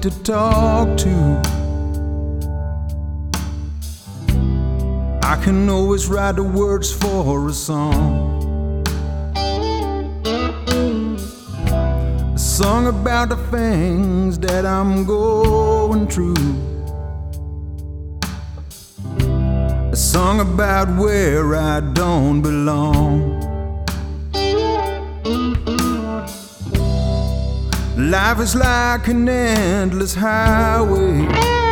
to talk to. I can always write the words for a song, a song about the things that I'm going through, a song about where I don't belong. Life is like an endless highway.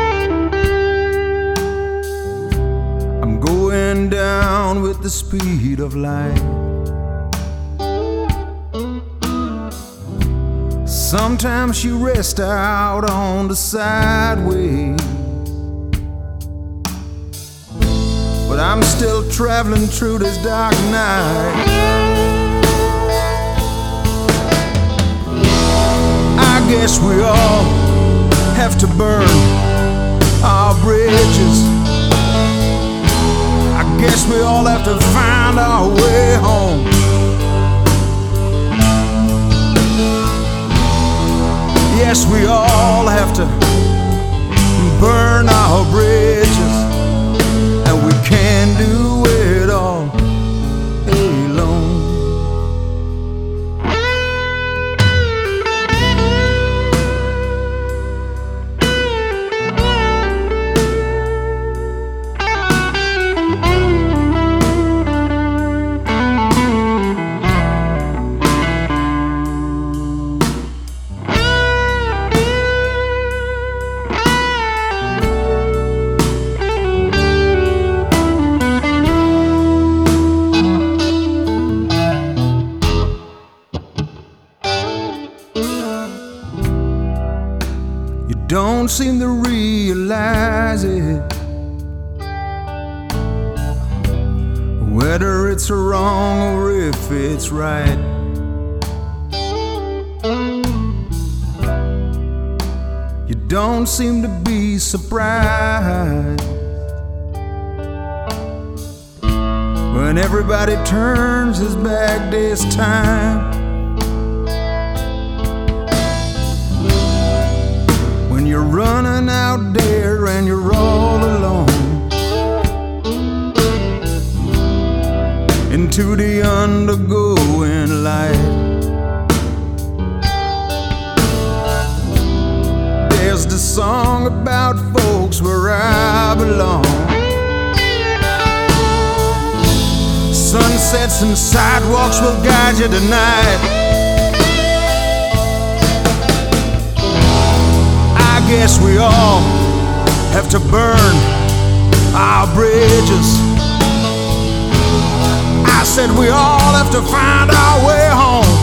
I'm going down with the speed of light. Sometimes you rest out on the sideways, but I'm still traveling through this dark night. I guess we all have to burn our bridges. I guess we all have to find our way home. Yes, we all have to burn our bridges, and we can't do it all alone. Don't seem to realize it, whether it's wrong or if it's right. You don't seem to be surprised when everybody turns his back this time. You're running out there and you're all alone into the undergoing light. There's the song about folks where I belong. Sunsets and sidewalks will guide you tonight. I guess we all have to burn our bridges. I said we all have to find our way home.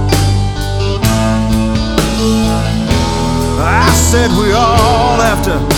I said we all have to